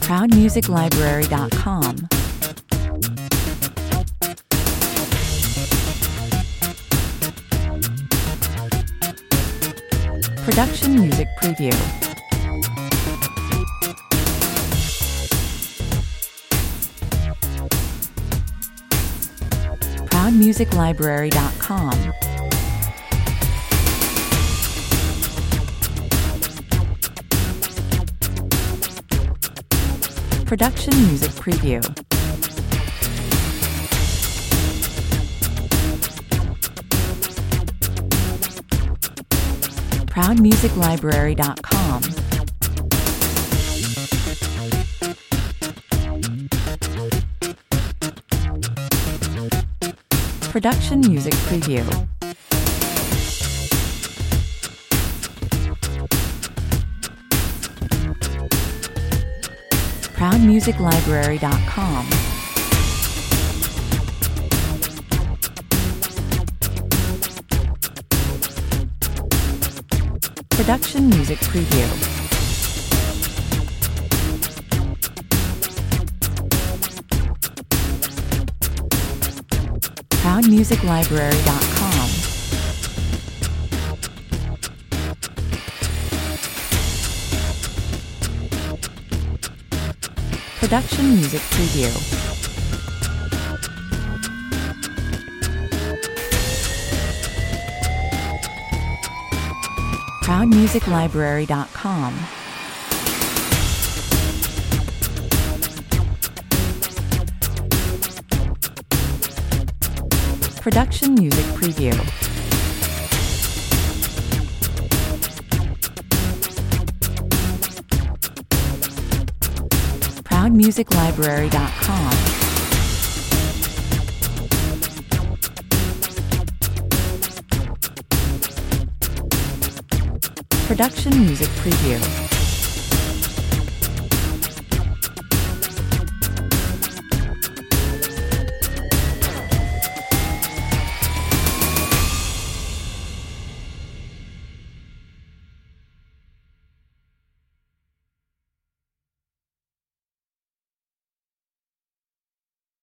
ProudMusicLibrary.com. Production Music Preview. ProudMusicLibrary.com. Production Music Preview. ProudMusicLibrary.com. Production Music Preview. ProudMusicLibrary.com. Production Music Preview. ProudMusicLibrary.com. Production Music Preview. ProudMusicLibrary.com. Production Music Preview. ProudMusicLibrary.com. Production Music Preview.